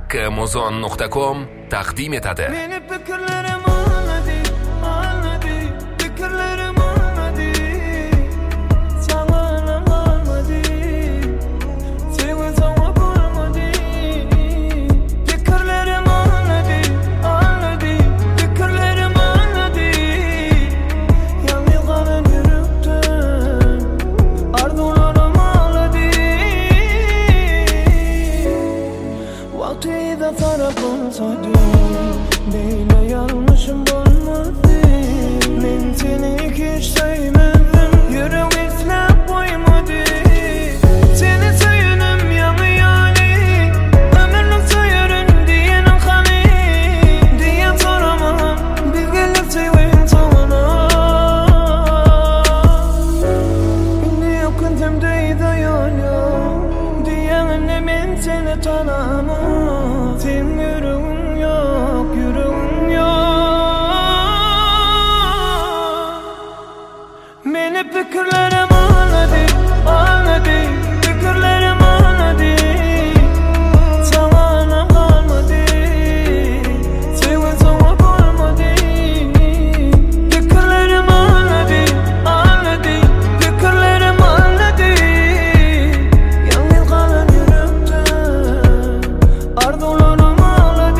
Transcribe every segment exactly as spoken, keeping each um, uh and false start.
hakkimuzon nokta com taqdim etadi. Meni fikrlarim anladi, anladi, fikrlarim anladi. Sana anladi, seni sana bulmadı. Fikrlarim anladi, anladi, fikrlarim anladi. Yalnız kalan yürekten arzularım ağladı. Vakti de taraf olsaydı neyle yanlışım olmadı. Ben seni hiç sevmedim, yüreğim islap koymadı. Seni sayınım yanı yani, ömürlük sayarın diyenin kanı. Diyen soramam, bilgelik seveyim sana. Beni yakın temde dayanıyor, diyen ne ben seni tanımam. Sen yüreğin yok, yüreğin yok. Meni fikirlerim anladı, anladı, fikirlerim anladı. Sana kalmadı, seni sana bulmadı. Fikirlerim anladı, anladı, fikirlerim anladı. Yalnız kalan yürekten arzularım ağladı.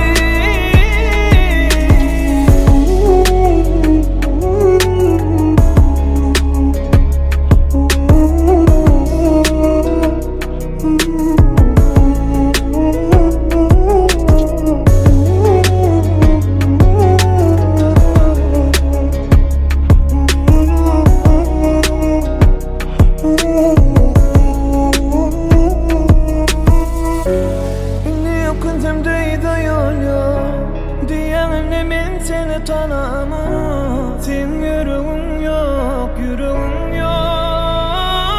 Beni yakın temde dayanıyor, diyen ne ben seni tanımam. Sen yüreğin yok, yüreğin yok.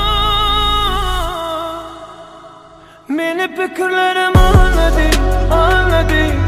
Meni fikirlerim anladı, anladı,